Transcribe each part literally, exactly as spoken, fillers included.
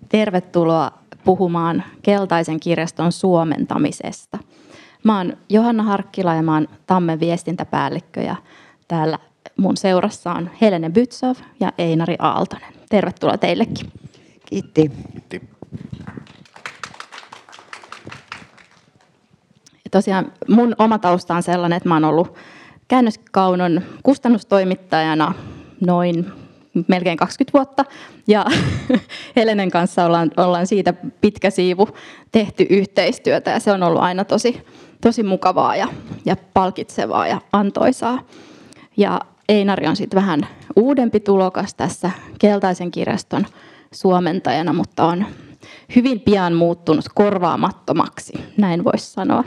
Tervetuloa puhumaan Keltaisen kirjaston suomentamisesta. Mä oon Johanna Harkkila ja mä oon Tammen viestintäpäällikkö ja täällä mun seurassa on Helene Bützov ja Einari Aaltonen. Tervetuloa teillekin. Kiitti. Kiitti. Ja tosiaan mun oma tausta on sellainen, että mä oon ollut Käännöskaunon kustannustoimittajana noin melkein kaksikymmentä vuotta, ja Helenen kanssa ollaan, ollaan siitä pitkä siivu tehty yhteistyötä, ja se on ollut aina tosi, tosi mukavaa ja, ja palkitsevaa ja antoisaa. Ja Einari on sitten vähän uudempi tulokas tässä Keltaisen kirjaston suomentajana, mutta on hyvin pian muuttunut korvaamattomaksi, näin voisi sanoa.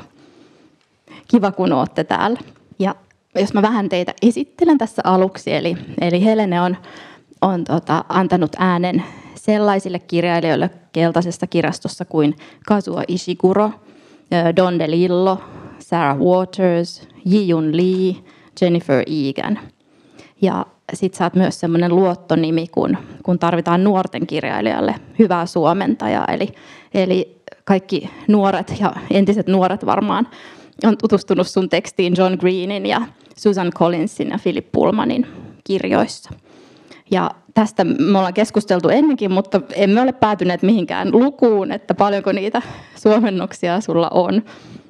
Kiva, kun olette täällä. Ja jos mä vähän teitä esittelen tässä aluksi, eli, eli Helene on on tota, antanut äänen sellaisille kirjailijoille Keltaisessa kirjastossa kuin Kazuo Ishiguro, Don DeLillo, Sarah Waters, Ji-Yun Lee, Jennifer Egan. Ja sit sä oot myös semmoinen luottonimi, kun, kun tarvitaan nuorten kirjailijalle hyvää suomentajaa. Eli, eli kaikki nuoret ja entiset nuoret varmaan on tutustunut sun tekstiin John Greenin ja Susan Collinsin ja Philip Pullmanin kirjoissa. Ja tästä me ollaan keskusteltu ennenkin, mutta emme ole päätyneet mihinkään lukuun, että paljonko niitä suomennoksia sulla on.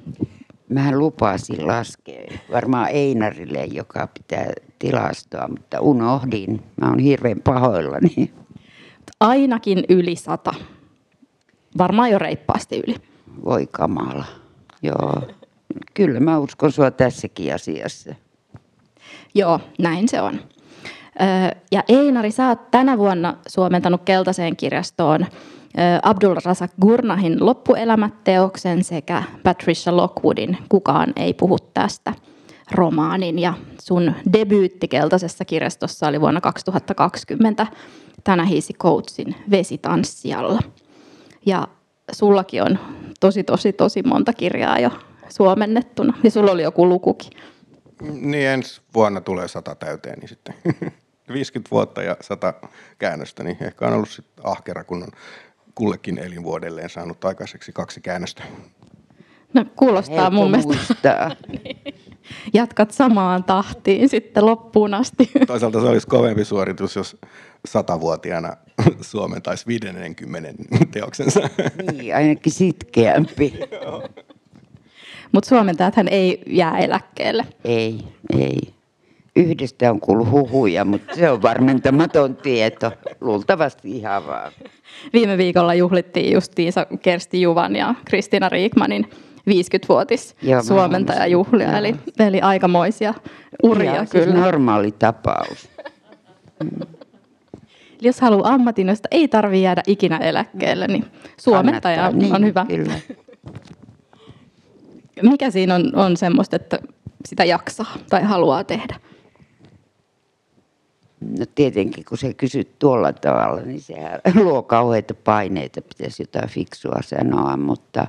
Mähän lupasin laskea varmaan Einarille, joka pitää tilastoa, mutta unohdin. Mä oon hirveän pahoillani. Ainakin yli sata. Varmaan jo reippaasti yli. Voi kamala. Joo. Kyllä mä uskon sua tässäkin asiassa. Joo, näin se on. Ja Einari, sä oot tänä vuonna suomentanut Keltaiseen kirjastoon Abdul Razak Gurnahin loppuelämäteoksen sekä Patricia Lockwoodin Kukaan ei puhu tästä -romaanin. Ja sun debyytti Keltaisessa kirjastossa oli vuonna kaksituhattakaksikymmentä Ta-Nehisi Coatesin Vesitanssijalla. Ja sullakin on tosi, tosi, tosi monta kirjaa jo suomennettuna. Ja sulla oli joku lukukin. Niin ensi vuonna tulee sata täyteen, niin sitten viisikymmentä vuotta ja sata käännöstä, niin ehkä on ollut sitten ahkera, kun on kullekin elinvuodelleen saanut aikaiseksi kaksi käännöstä. No kuulostaa Helppo mun mielestä. muistaa. Jatkat samaan tahtiin sitten loppuun asti. Toisaalta se olisi kovempi suoritus, jos satavuotiaana suomentaisi viidenkymmenen teoksensa. Niin, ainakin sitkeämpi. Mutta suomentajathan ei jää eläkkeelle. Ei, ei. Yhdestä on kuullut huhuja, mutta se on varmentamaton tieto. Luultavasti ihan vaan. Viime viikolla juhlittiin justiinsa Kersti Juvan ja Kristiina Riikmanin viisikymmenvuotis suomentajajuhlia, eli, eli aikamoisia uria ihan kyllä. Siis normaali tapaus. Mm. Jos haluaa ammatin, josta ei tarvitse jäädä ikinä eläkkeelle, niin suomentaja Kannattaa, niin, on hyvä. Kyllä. Mikä siinä on, on semmoista, että sitä jaksaa tai haluaa tehdä? No tietenkin, kun sä kysyt tuolla tavalla, niin sehän luo kauheita paineita, pitäisi jotain fiksua sanoa, mutta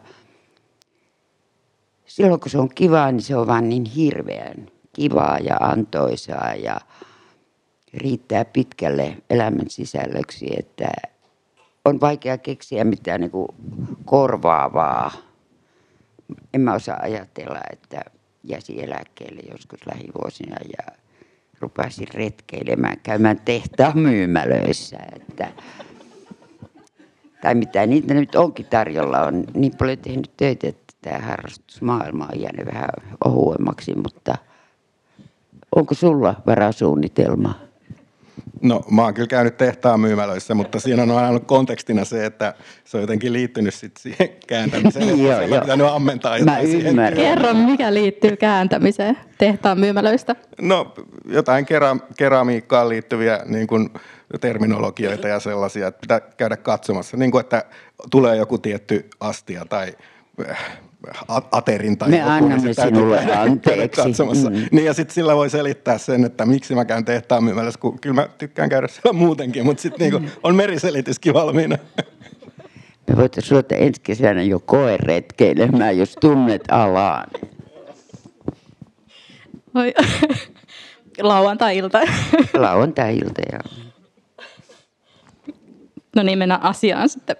silloin kun se on kivaa, niin se on vaan niin hirveän kivaa ja antoisaa ja riittää pitkälle elämän sisällöksi, että on vaikea keksiä mitään niin kuin korvaavaa. En mä osaa ajatella, että jäisi eläkkeelle joskus lähivuosina ja rupeaisin retkeilemään, käymään tehtaan myymälöissä. Että, tai mitä niitä nyt onkin tarjolla. On niin paljon tehnyt töitä, että tämä harrastusmaailma on jäänyt vähän ohuemmaksi, mutta onko sulla varasuunnitelma? No mä oon kyllä käynyt tehtaan myymälöissä, mutta siinä on aina ollut kontekstina se, että se on jotenkin liittynyt sit siihen kääntämiseen. Joo, joo. Pitänyt ammentaa Mä ymmärrän. Kerro, mikä liittyy kääntämiseen tehtaan myymälöistä? No jotain kera- keramiikkaan liittyviä niin kuin terminologioita ja sellaisia, että pitää käydä katsomassa. Niin kuin, että tulee joku tietty astia tai aterin tai Me joku, annamme niin sinulle käydä anteeksi. katsomassa. Mm. Niin ja sitten sillä voi selittää sen, että miksi mä käyn tehtaan myymälässä, kun kyllä mä tykkään käydä siellä muutenkin, mutta sitten niinku on meriselityskin valmiina. Me voitaisiin ruveta ensi kesänä jo koeretkeilemään, jos tunnet alaan. Oi. Lauantai-ilta. Lauantai-ilta, joo. no niin, mennään asiaan sitten.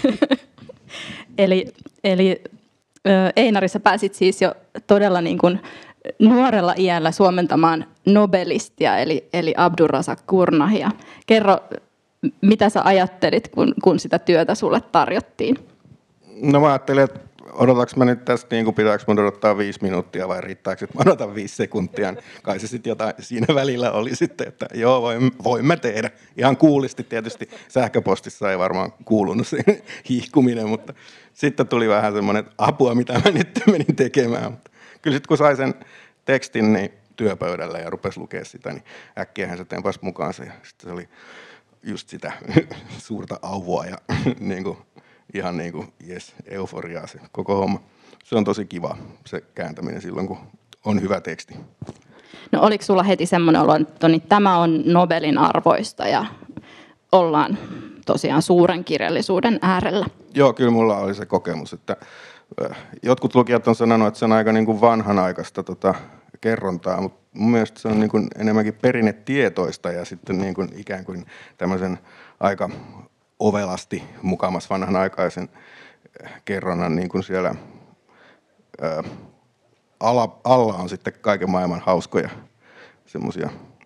eli eli Einari, sä pääsit siis jo todella niin kuin nuorella iällä suomentamaan nobelistia, eli, eli Abdurrazak Gurnahia. Kerro, mitä sä ajattelit, kun, kun sitä työtä sulle tarjottiin? No mä ajattelin, että odotanko mä nyt tästä, niin kuin pitääkö mun odottaa viisi minuuttia vai riittääkö, että mä odotan viisi sekuntia. Kai se sitten jotain siinä välillä oli sitten, että joo, voimme, voimme tehdä. Ihan kuulisti tietysti, sähköpostissa ei varmaan kuulunut se hihkuminen, mutta sitten tuli vähän semmoinen apua, mitä mä nyt menin tekemään. Mutta kyllä sitten kun sai sen tekstin niin työpöydällä ja rupesi lukea sitä, niin äkkiähän se tempasi mukaansa ja sitten se oli just sitä suurta auvoa ja niin kuin, ihan niin kuin jes, euforiaa se koko homma. Se on tosi kiva se kääntäminen silloin, kun on hyvä teksti. No oliko sulla heti semmoinen olo, että niin, tämä on Nobelin arvoista ja ollaan tosiaan suuren kirjallisuuden äärellä? Joo, kyllä mulla oli se kokemus, että jotkut lukijat on sanonut, että se on aika niin kuin vanhanaikaista tota, kerrontaa, mutta mun mielestä se on niin kuin enemmänkin perinnetietoista ja sitten niin kuin ikään kuin tämmöisen aika ovelasti mukamas vanhanaikaisen kerronnan niin kuin siellä ää, ala, alla on sitten kaiken maailman hauskoja semmoisia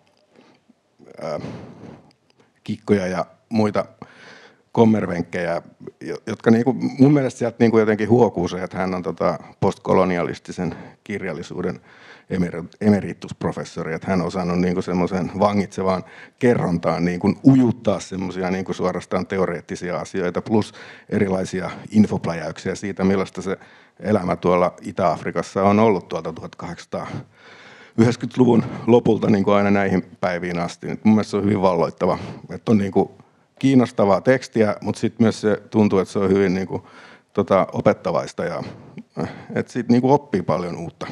kikkoja ja muita kommervenkkejä, jotka niinku, mun mielestä sieltä niinku jotenkin huokuu se, että hän on tota postkolonialistisen kirjallisuuden emeritusprofessori, että hän on osannut niinku semmoisen vangitsevaan kerrontaan niinku ujuttaa semmoisia niinku suorastaan teoreettisia asioita plus erilaisia infopläjäyksiä siitä, millaista se elämä tuolla Itä-Afrikassa on ollut tuolta tuhatkahdeksansataayhdeksänkymmentäluvun lopulta niinku aina näihin päiviin asti. Mun mielestä se on hyvin valloittava, että on niinku kiinnostavaa tekstiä, mutta sitten myös se tuntuu, että se on hyvin niinku, tota, opettavaista ja että siitä niinku oppii paljon uutta.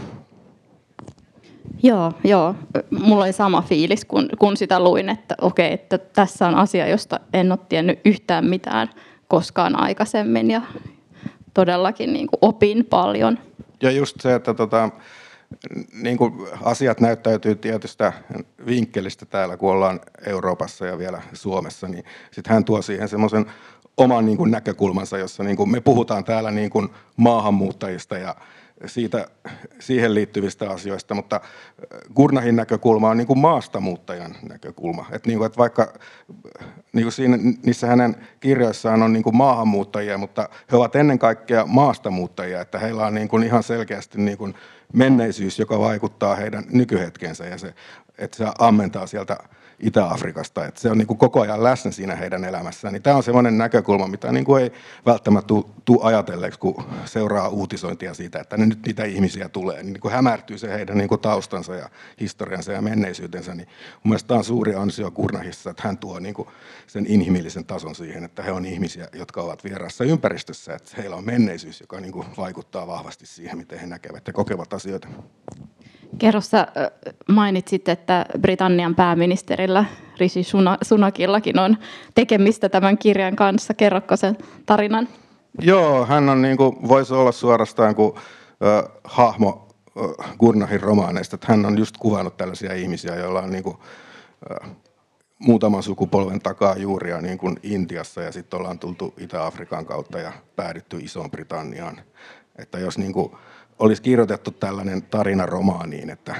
Joo, joo. Mulla oli sama fiilis, kun, kun sitä luin, että okei, että tässä on asia, josta en ole tiennyt yhtään mitään koskaan aikaisemmin ja todellakin niinku opin paljon. Ja just se, että tota, niin kuin asiat näyttäytyy tietystä vinkkelistä täällä, kun ollaan Euroopassa ja vielä Suomessa, niin sitten hän tuo siihen semmoisen oman niin kuin näkökulmansa, jossa niin kuin me puhutaan täällä niin kuin maahanmuuttajista ja siitä, siihen liittyvistä asioista, mutta Gurnahin näkökulma on niin kuin maastamuuttajan näkökulma. Että niin kuin, että vaikka niin kuin siinä, niissä hänen kirjoissaan on niin kuin maahanmuuttajia, mutta he ovat ennen kaikkea maastamuuttajia, että heillä on niin kuin ihan selkeästi niin kuin menneisyys, joka vaikuttaa heidän nykyhetkensä ja se, että se ammentaa sieltä Itä-Afrikasta, että se on niin kuin koko ajan läsnä siinä heidän elämässään. Niin tämä on semmoinen näkökulma, mitä niin kuin ei välttämättä tule ajatelleeksi, kun seuraa uutisointia siitä, että nyt niitä ihmisiä tulee. Niin kuin hämärtyy se heidän niin kuin taustansa ja historiansa ja menneisyytensä. Niin mun mielestä tämä on suuri ansio Gurnahissa, että hän tuo niin kuin sen inhimillisen tason siihen, että he on ihmisiä, jotka ovat vieraassa ympäristössä, että heillä on menneisyys, joka niin kuin vaikuttaa vahvasti siihen, miten he näkevät ja kokevat asioita. Kerro, sä mainitsit, että Britannian pääministerillä Rishi Sunakillakin on tekemistä tämän kirjan kanssa. Kerrotko sen tarinan? Joo, hän on niin kuin, voisi olla suorastaan kuin äh, hahmo äh, Gurnahin romaaneista. Että hän on just kuvannut tällaisia ihmisiä, joilla on niin kuin, äh, muutaman sukupolven takaa juuria niin kuin Intiassa ja sitten ollaan tultu Itä-Afrikan kautta ja päädytty Isoon Britanniaan. Että jos niin kuin olisi kirjoitettu tällainen tarina romaaniin, että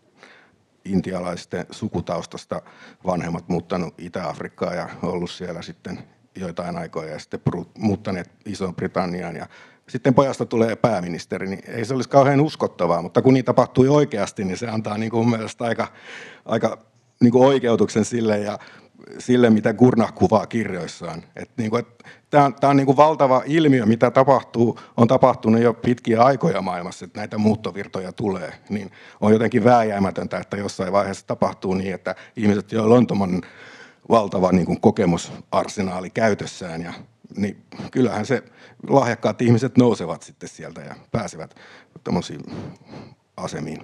intialaisten sukutaustasta vanhemmat muuttanut Itä-Afrikkaan ja ollut siellä sitten joitain aikoja ja sitten muuttaneet Isoon Britanniaan ja sitten pojasta tulee pääministeri, niin ei se olisi kauhean uskottavaa, mutta kun niin tapahtui oikeasti, niin se antaa niin kuin mun mielestä aika, aika niin kuin oikeutuksen sille ja sille, mitä Gurnah kuvaa kirjoissaan. Että niin kuin, että tämä on, tämä on niin kuin valtava ilmiö, mitä tapahtuu, on tapahtunut jo pitkiä aikoja maailmassa, että näitä muuttovirtoja tulee. Niin on jotenkin vääjäämätöntä, että jossain vaiheessa tapahtuu niin, että ihmiset, joilla on tuommoinen valtava niin kuin kokemusarsenaali käytössään, ja, niin kyllähän se lahjakkaat ihmiset nousevat sitten sieltä ja pääsevät tämmöisiin asemiin.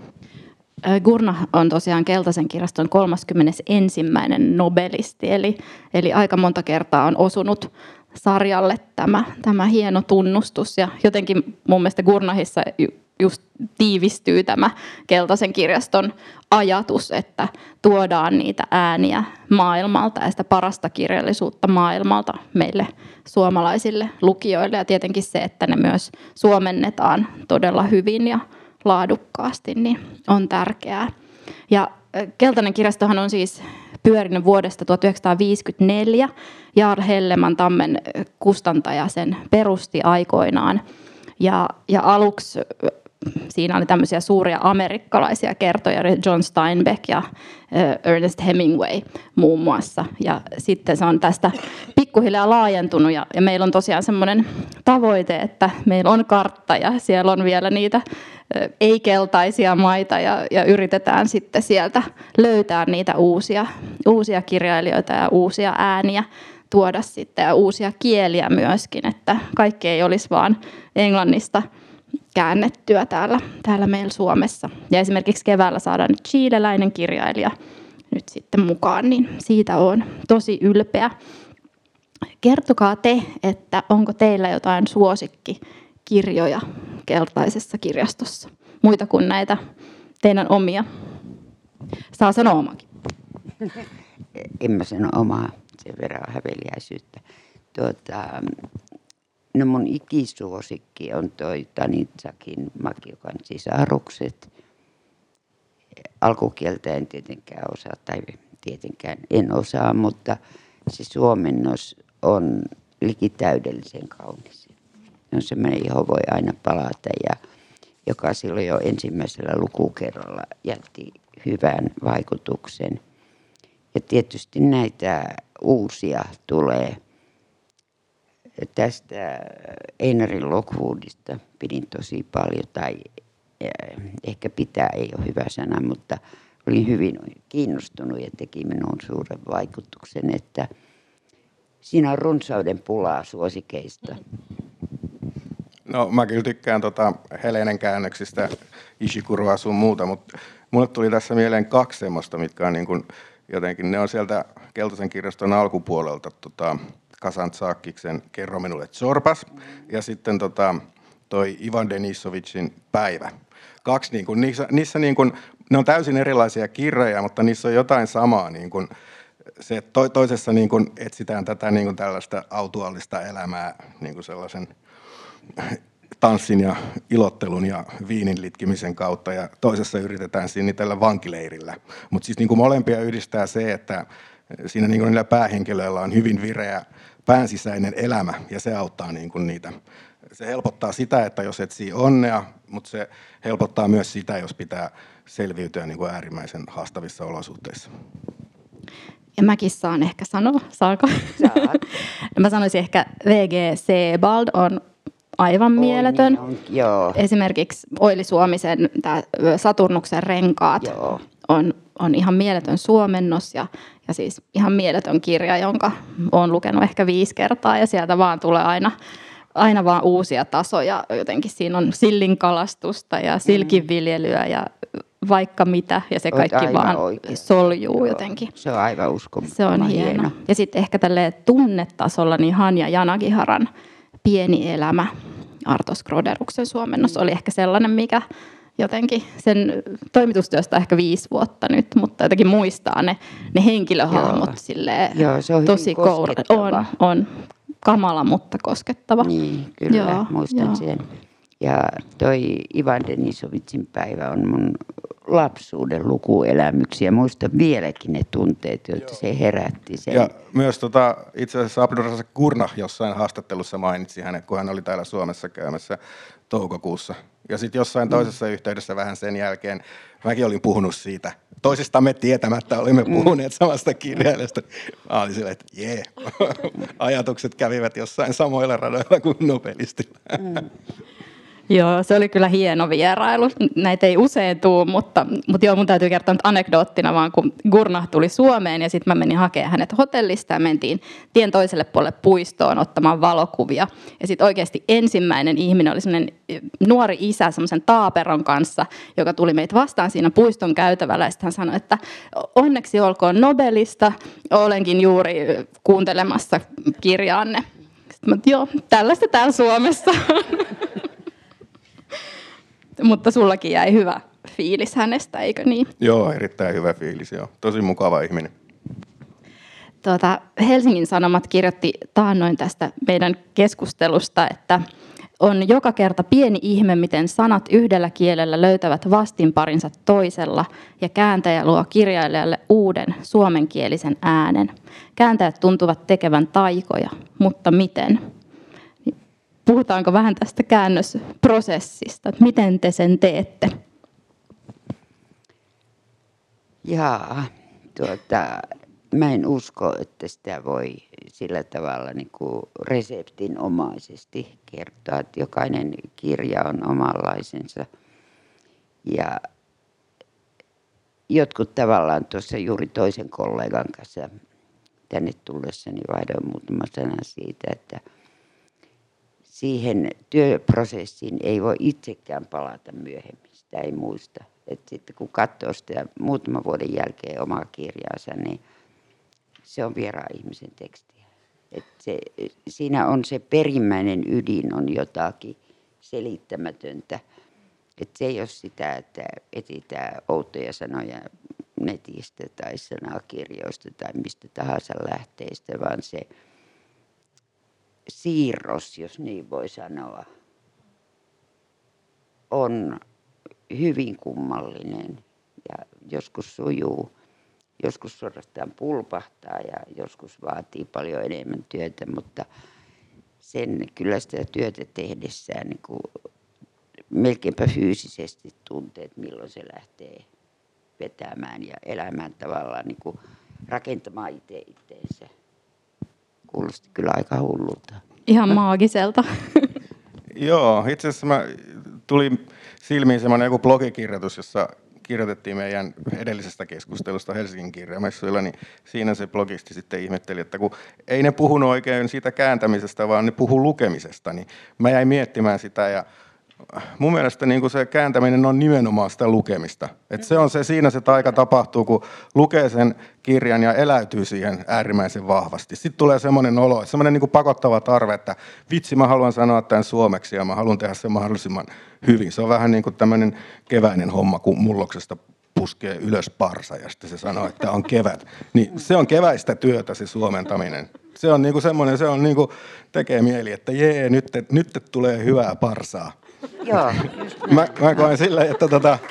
Gurnah on tosiaan Keltaisen kirjaston kolmaskymmenesensimmäinen nobelisti, eli, eli aika monta kertaa on osunut sarjalle tämä, tämä hieno tunnustus. Ja jotenkin mun mielestä Gurnahissa just tiivistyy tämä Keltaisen kirjaston ajatus, että tuodaan niitä ääniä maailmalta ja sitä parasta kirjallisuutta maailmalta meille suomalaisille lukijoille. Ja tietenkin se, että ne myös suomennetaan todella hyvin ja laadukkaasti, niin on tärkeää. Ja Keltainen kirjastohan on siis pyörinyt vuodesta tuhatyhdeksänsataaviisikymmentäneljä. Jarl Helleman Tammen kustantaja sen perusti aikoinaan. Ja, ja aluksi siinä oli tämmöisiä suuria amerikkalaisia kertoja, John Steinbeck ja Ernest Hemingway muun muassa. Ja sitten se on tästä pikkuhiljaa laajentunut ja, ja meillä on tosiaan semmoinen tavoite, että meillä on kartta ja siellä on vielä niitä ei-keltaisia maita ja, ja yritetään sitten sieltä löytää niitä uusia, uusia kirjailijoita ja uusia ääniä tuoda sitten ja uusia kieliä myöskin, että kaikki ei olisi vaan englannista käännettyä täällä, täällä meillä Suomessa. Ja esimerkiksi keväällä saadaan nyt chileläinen kirjailija nyt sitten mukaan, niin siitä olen tosi ylpeä. Kertokaa te, että onko teillä jotain suosikkikirjoja Keltaisessa kirjastossa, muita kuin näitä teidän omia. Saa sanoa omakin. En mä sano omaa, sen verran häveliäisyyttä. Tuota, no mun ikisuosikki on toi Tanitsakin Makiokan sisarukset. Alkukieltä en tietenkään osaa, tai tietenkään en osaa, mutta se suomennos on liki täydellisen kaunis. Se on semmoinen, johon voi aina palata ja joka silloin jo ensimmäisellä lukukerralla jätti hyvän vaikutuksen. Ja tietysti näitä uusia tulee. Tästä Einarin Lockwoodista pidin tosi paljon, tai ehkä pitää ei ole hyvä sana, mutta olin hyvin kiinnostunut ja teki minuun suuren vaikutuksen, että siinä on runsauden pulaa suosikeista. No mä kyllä tykkään tota Helenen käännöksistä, Ishikuroa sun muuta, mutta mulle tuli tässä mieleen kaksi semmoista, mitkä on niin kuin jotenkin, ne on sieltä Keltaisen kirjaston alkupuolelta tota, Kazan Tsaakkiksen Kerro minulle Zorpas ja sitten tota, toi Ivan Denisovicin Päivä. Kaksi, niin kuin, niissä, niissä niin kuin, ne on täysin erilaisia kirjoja, mutta niissä on jotain samaa. Niin kuin, se to, toisessa niin kuin, etsitään tätä niin kuin tällaista autuaalista elämää niin kuin sellaisen tanssin ja ilottelun ja viinin litkimisen kautta, ja toisessa yritetään sinnitellä vankileirillä. Mutta siis niin kuin molempia yhdistää se, että siinä niin kuin niillä päähenkilöillä on hyvin vireä päänsisäinen elämä, ja se auttaa niin kuin niitä. Se helpottaa sitä, että jos etsii onnea, mutta se helpottaa myös sitä, jos pitää selviytyä niin kuin äärimmäisen haastavissa olosuhteissa. Ja mäkin saan ehkä sanoa, saako? Saat. Mä sanoisin ehkä V G Sebald on aivan Oi, mieletön. Niin on, joo. Esimerkiksi Oili Suomisen tää Saturnuksen renkaat Joo. on, on ihan mieletön suomennos ja, ja siis ihan mieletön kirja, jonka olen lukenut ehkä viisi kertaa ja sieltä vaan tulee aina, aina vaan uusia tasoja. Jotenkin siinä on sillinkalastusta ja silkinviljelyä ja vaikka mitä ja se kaikki Oot vaan oikein. soljuu Joo. jotenkin. Se on aivan uskomattoman Se on hieno. hieno. Ja sitten ehkä tälleen tunnetasolla niin Hanja Janagiharan Pieni elämä, Arto Skroderuksen suomennos oli ehkä sellainen, mikä jotenkin sen toimitustyöstä ehkä viisi vuotta nyt, mutta jotenkin muistaa ne, ne henkilöhahmot silleen Joo, se on tosi koskettava. On, on kamala, mutta koskettava. Niin, kyllä, Joo, muistan joo. sen. Ja toi Ivan Denisovicin Päivä on mun lapsuuden lukuelämyksiä. Muistan vieläkin ne tunteet, joita se herätti. Sen. Ja myös tota, itse asiassa Abdulrazak Gurnah jossain haastattelussa mainitsi hänet, kun hän oli täällä Suomessa käymässä toukokuussa. Ja sitten jossain toisessa mm. yhteydessä vähän sen jälkeen mäkin olin puhunut siitä. Toisistamme tietämättä olimme puhuneet samasta kirjailijasta. Mä olin silleen, että jee, ajatukset kävivät jossain samoilla radoilla kuin nobelistilla. Mm. Joo, se oli kyllä hieno vierailu. Näitä ei usein tule, mutta, mutta joo, mun täytyy kertoa nyt anekdoottina vaan, kun Gurnah tuli Suomeen ja sitten mä menin hakemaan hänet hotellista ja mentiin tien toiselle puolelle puistoon ottamaan valokuvia. Ja sitten oikeasti ensimmäinen ihminen oli sellainen nuori isä semmoisen taaperon kanssa, joka tuli meitä vastaan siinä puiston käytävällä ja sitten hän sanoi, että onneksi olkoon Nobelista, olenkin juuri kuuntelemassa kirjaanne. Sitten mä, joo, tällaista täällä Suomessa on. mutta sullakin jäi hyvä fiilis hänestä, eikö niin? Joo, erittäin hyvä fiilis, joo. Tosi mukava ihminen. Tuota, Helsingin Sanomat kirjoitti taannoin tästä meidän keskustelusta, että on joka kerta pieni ihme, miten sanat yhdellä kielellä löytävät vastinparinsa toisella ja kääntäjä luo kirjailijalle uuden suomenkielisen äänen. Kääntäjät tuntuvat tekevän taikoja, mutta miten? Puhutaanko vähän tästä käännösprosessista, että miten te sen teette? Jaa, tuota, mä en usko, että sitä voi sillä tavalla niin kuin reseptinomaisesti kertoa, että jokainen kirja on omanlaisensa. Ja jotkut tavallaan tuossa juuri toisen kollegan kanssa tänne tullessani vaihdoin muutama sana siitä, että siihen työprosessiin ei voi itsekään palata myöhemmin, sitä ei muista. Että sitten kun katsoo sitä muutaman vuoden jälkeen omaa kirjaansa, niin se on vieraan ihmisen tekstiä. Että se, siinä on se perimmäinen ydin, on jotakin selittämätöntä. Että se ei ole sitä, että etsitään outoja sanoja netistä tai sanakirjoista tai mistä tahansa lähteistä, vaan se siirros, jos niin voi sanoa, on hyvin kummallinen ja joskus sujuu, joskus suorastaan pulpahtaa ja joskus vaatii paljon enemmän työtä, mutta sen kyllä sitä työtä tehdessään niin kuin melkeinpä fyysisesti tuntee, että milloin se lähtee vetämään ja elämään tavallaan niin kuin rakentamaan itse itseensä. Kuulosti kyllä aika hullulta. Ihan maagiselta. Joo, itse asiassa mä tuli silmiin semmoinen joku blogikirjoitus, jossa kirjoitettiin meidän edellisestä keskustelusta Helsingin kirjamessuilla, niin siinä se blogisti sitten ihmetteli, että kun ei ne puhunut oikein siitä kääntämisestä, vaan ne puhu lukemisesta, niin mä jäin miettimään sitä ja mun mielestä niin kuin se kääntäminen on nimenomaan sitä lukemista. Et se on se, siinä se taika tapahtuu, kun lukee sen kirjan ja eläytyy siihen äärimmäisen vahvasti. Sitten tulee semmoinen olo, semmoinen niin kuin pakottava tarve, että vitsi, mä haluan sanoa tämän suomeksi ja mä haluan tehdä sen mahdollisimman hyvin. Se on vähän niin kuin tämmöinen keväinen homma, kun mulloksesta puskee ylös parsa ja sitten se sanoo, että on kevät. Niin se on keväistä työtä se suomentaminen. Se on niin kuin semmoinen, se on niin kuin tekee mieli, että jee, nyt, nyt tulee hyvää parsaa. Joo, mä, mä koen silleen, että tota,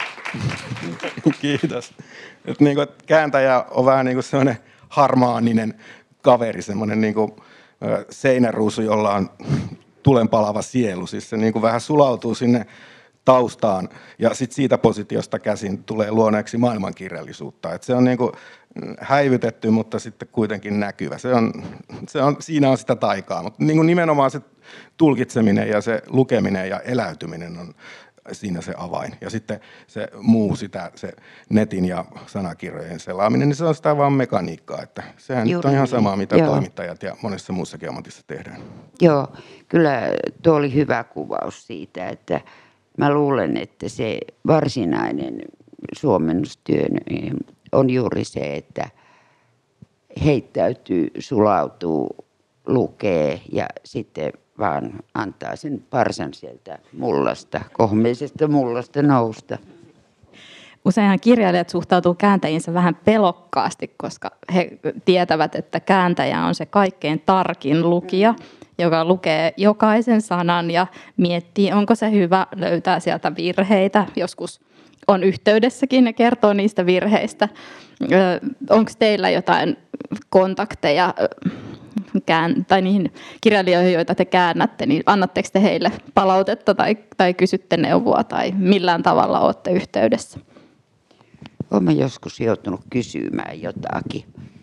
kiitos. Että niinku, että kääntäjä on vähän niin kuin semmoinen harmaaninen kaveri, semmoinen niin kuin seinäruusu, jolla on tulenpalava sielu. Siis se niin kuin vähän sulautuu sinne taustaan ja sitten siitä positiosta käsin tulee luoneeksi maailmankirjallisuutta. Et se on niin kuin häivytetty, mutta sitten kuitenkin näkyvä. Se on, se on, siinä on sitä taikaa, mutta niin kuin nimenomaan se tulkitseminen ja se lukeminen ja eläytyminen on siinä se avain. Ja sitten se muu sitä, se netin ja sanakirjojen selaaminen, niin se on sitä vaan mekaniikkaa. Että sehän Juuri, on ihan sama, mitä joo. toimittajat ja monessa muussakin ammatissa tehdään. Joo, kyllä tuo oli hyvä kuvaus siitä, että mä luulen, että se varsinainen suomennustyö on juuri se, että heittäytyy, sulautuu, lukee ja sitten vaan antaa sen parsan sieltä mullasta, kohmeisesta mullasta nousta. Useinhan kirjailijat suhtautuu kääntäjiinsä vähän pelokkaasti, koska he tietävät, että kääntäjä on se kaikkein tarkin lukija, joka lukee jokaisen sanan ja miettii, onko se hyvä, löytää sieltä virheitä. Joskus on yhteydessäkin ja kertoo niistä virheistä. Onko teillä jotain kontakteja tai niihin kirjailijoihin, joita te käännätte, niin annatteko te heille palautetta tai, tai kysytte neuvoa tai millään tavalla olette yhteydessä? Olen joskus joutunut kysymään jotakin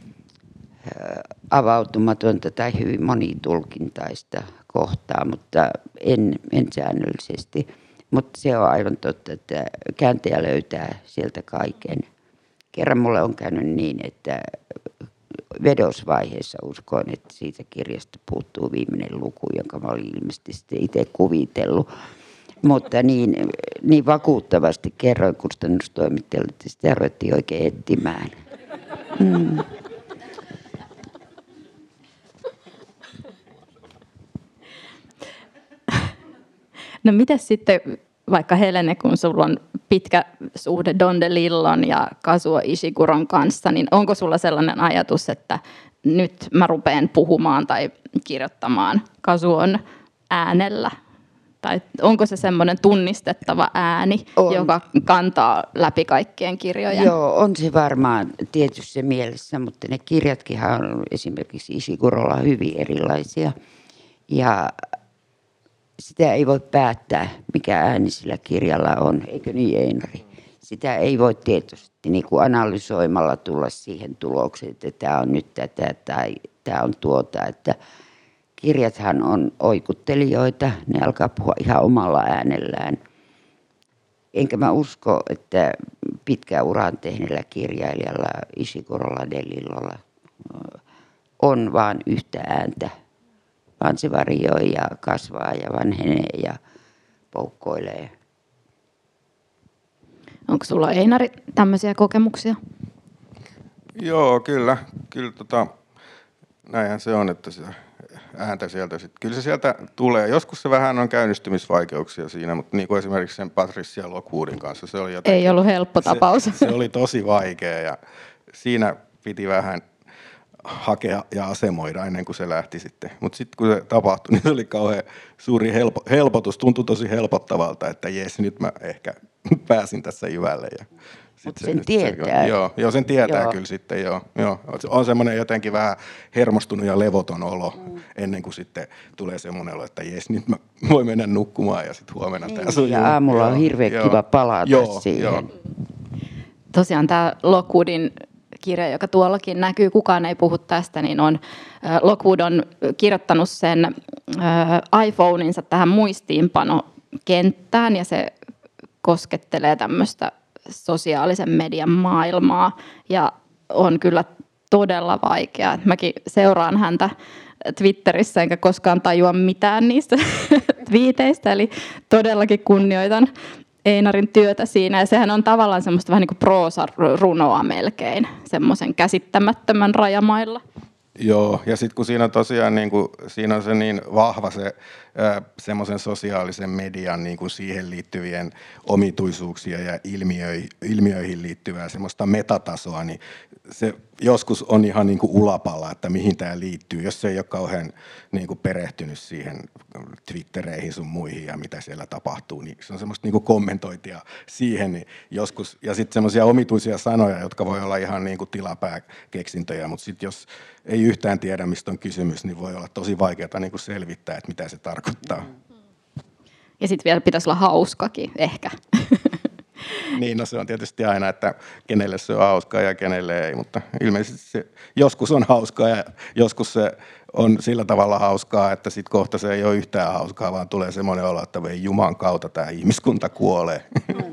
avautumatonta tai hyvin monitulkintaista kohtaa, mutta en, en säännöllisesti. Mutta se on aivan totta, että kääntäjä löytää sieltä kaiken. Kerran mulle on käynyt niin, että vedosvaiheessa uskoin, että siitä kirjasta puuttuu viimeinen luku, jonka mä olin ilmeisesti sitten itse kuvitellut. Mutta niin, niin vakuuttavasti kerroin kustannustoimittajalle, että sitä ruvettiin oikein etsimään. Mm. No mitäs sitten, vaikka Helene, kun sulla on pitkä suhde Don DeLillon ja Kazuo Ishiguron kanssa, niin onko sulla sellainen ajatus, että nyt mä rupean puhumaan tai kirjoittamaan Kazuon äänellä? Tai onko se semmoinen tunnistettava ääni, on, joka kantaa läpi kaikkien kirjojen? Joo, on se varmaan tietyssä mielessä, mutta ne kirjatkin on esimerkiksi Ishigurolla hyvin erilaisia. Ja sitä ei voi päättää, mikä ääni sillä kirjalla on, eikö niin, Einari? Sitä ei voi tietysti niin kuin analysoimalla tulla siihen tulokseen, että tämä on nyt tätä tai tämä on tuota, että kirjathan on oikuttelijoita, ne alkaa puhua ihan omalla äänellään. Enkä mä usko, että pitkään uran tehneellä kirjailijalla Ishigurolla DeLillolla on vaan yhtä ääntä, vaan se varioi ja kasvaa ja vanhenee ja poukkoilee. Onko sulla, Einari, tämmöisiä kokemuksia? Joo, kyllä. Kyllä tota, näinhän se on, että sitä ääntä sieltä sit, kyllä se sieltä tulee. Joskus se vähän on käynnistymisvaikeuksia siinä, mutta niin kuin esimerkiksi sen Patricia Lockwoodin kanssa. Se oli jotenkin, ei ollut helppo tapaus. Se, se oli tosi vaikea ja siinä piti vähän hakea ja asemoida ennen kuin se lähti sitten. Mutta sitten kun se tapahtui, niin se oli kauhean suuri helpo, helpotus. Tuntui tosi helpottavalta, että jes, nyt mä ehkä pääsin tässä jyvälle. Mutta sen tietää. Se, joo, joo, sen tietää joo. kyllä sitten, joo, joo. On semmoinen jotenkin vähän hermostunut ja levoton olo mm. ennen kuin sitten tulee semmoinen olo, että jes, nyt mä voin mennä nukkumaan ja sitten huomenna niin, tää sujuu. Ja aamulla on hirveän joo, kiva palata joo, siihen. Joo. Tosiaan tämä Lockwoodin kirja, joka tuollakin näkyy, kukaan ei puhu tästä, niin on Lockwood on kirjoittanut sen iPhoneinsa tähän muistiinpanokenttään ja se koskettelee tämmöistä sosiaalisen median maailmaa ja on kyllä todella vaikeaa. Mäkin seuraan häntä Twitterissä enkä koskaan tajua mitään niistä twiiteistä, eli todellakin kunnioitan Einarin työtä siinä, ja sehän on tavallaan semmoista vähän niin kuin proosarunoa melkein, semmoisen käsittämättömän rajamailla. Joo, ja sitten kun siinä on tosiaan niin kuin, siinä on se niin vahva se semmoisen sosiaalisen median niin kuin siihen liittyvien omituisuuksia ja ilmiöihin, ilmiöihin liittyvää semmoista metatasoa, niin se joskus on ihan niin kuin ulapalla, että mihin tämä liittyy, jos se ei ole kauhean niin kuin perehtynyt siihen Twittereihin sun muihin ja mitä siellä tapahtuu, niin se on semmoista niin kuin kommentointia siihen, niin joskus, ja sitten semmoisia omituisia sanoja, jotka voi olla ihan niin kuin tilapääkeksintöjä, mutta sitten jos ei yhtään tiedä, mistä on kysymys, niin voi olla tosi vaikeaa niin kuin selvittää, että mitä se tarkoittaa. Ja sitten vielä pitäisi olla hauskakin, ehkä. Niin, no se on tietysti aina, että kenelle se on hauskaa ja kenelle ei, mutta ilmeisesti se joskus on hauskaa ja joskus se on sillä tavalla hauskaa, että sitten kohta se ei ole yhtään hauskaa, vaan tulee semmoinen olo, että voi Juman kautta tämä ihmiskunta kuolee.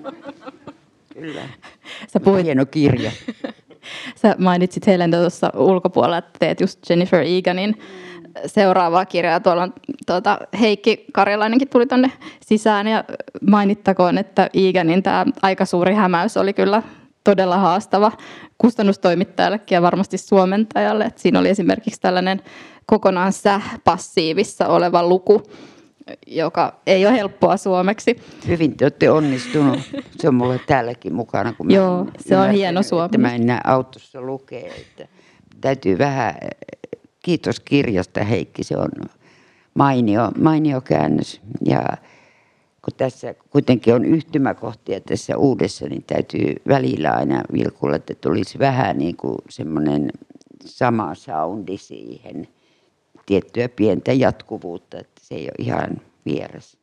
Kyllä. Sä puhuit... Hieno kirja. Sä mainitsit Helena tuossa ulkopuolella, että teet just Jennifer Eganin seuraavaa kirjaa. Tuolla on tuota, Heikki Karjalainenkin tuli tuonne sisään ja mainittakoon, että Eganin tämä aika suuri hämäys oli kyllä todella haastava kustannustoimittajallekin ja varmasti suomentajalle. Et siinä oli esimerkiksi tällainen kokonaan säh-passiivissa oleva luku, joka ei ole helppoa suomeksi. Hyvin te olette onnistunut. Se on mulle täälläkin mukana. Kun Joo, se on hieno suomi. Että mä en näe autossa lukea. Että täytyy vähän, kiitos kirjasta Heikki, se on mainio, mainio käännös. Ja kun tässä kuitenkin on yhtymäkohtia tässä uudessa, niin täytyy välillä aina vilkulla, että tulisi vähän niin kuin semmoinen sama soundi siihen. Tiettyä pientä jatkuvuutta, että se ei ole ihan vieras.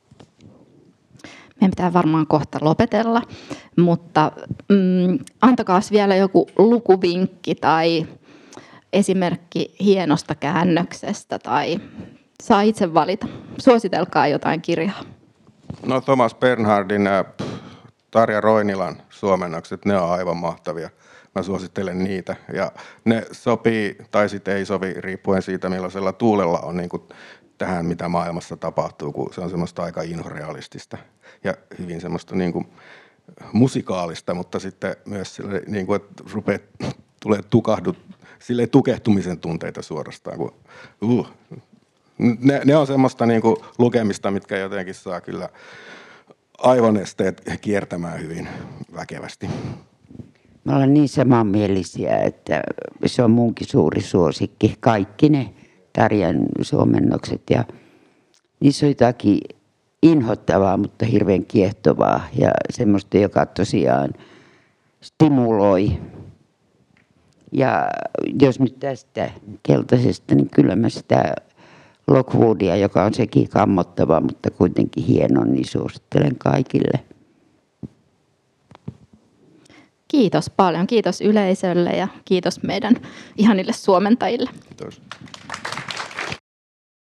Meidän pitää varmaan kohta lopetella, mutta mm, antakaas vielä joku lukuvinkki tai esimerkki hienosta käännöksestä tai saa itse valita. Suositelkaa jotain kirjaa. No Thomas Bernhardin ja Tarja Roinilan suomennokset, ne on aivan mahtavia. Mä suosittelen niitä ja ne sopii tai sitten ei sovi riippuen siitä millaisella tuulella on niin kuin tähän mitä maailmassa tapahtuu, kun se on semmoista aika inhorealistista ja hyvin semmoista niin kuin musikaalista, mutta sitten myös sille, niin kuin, että rupeat, tulee tukahdut, silleen tukehtumisen tunteita suorastaan. Kun, uh, ne, ne on semmoista niin kuin lukemista, mitkä jotenkin saa kyllä aivonesteet kiertämään hyvin väkevästi. Me ollaan niin samanmielisiä, että se on munkin suuri suosikki. Kaikki ne Tarjan suomennokset ja niissä on jotakin inhottavaa, mutta hirveän kiehtovaa ja semmoista, joka tosiaan stimuloi. Ja jos nyt tästä keltaisesta, niin kyllä mä sitä Lockwoodia, joka on sekin kammottava, mutta kuitenkin hieno, niin suosittelen kaikille. Kiitos paljon. Kiitos yleisölle ja kiitos meidän ihanille suomentajille. Kiitos.